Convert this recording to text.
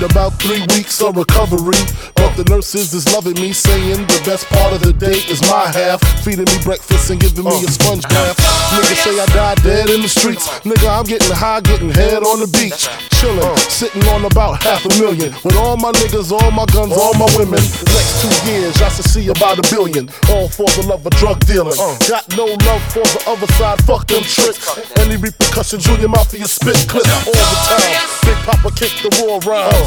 about 3 weeks of recovery, but the nurses is loving me, saying the best part of the day is my half, feeding me breakfast and giving me a sponge bath. Niggas say I died dead in the streets. Nigga, I'm getting high, getting head on the beach, chillin', sitting on about $500,000 with all my niggas, all my guns, all my women. The next 2 years, I should see about $1 billion, all for the love of drug dealing. Got no love for the other side, fuck them tricks. Any repercussions, Junior Mafia spit clip all the time. Big Papa kick the raw rhymes.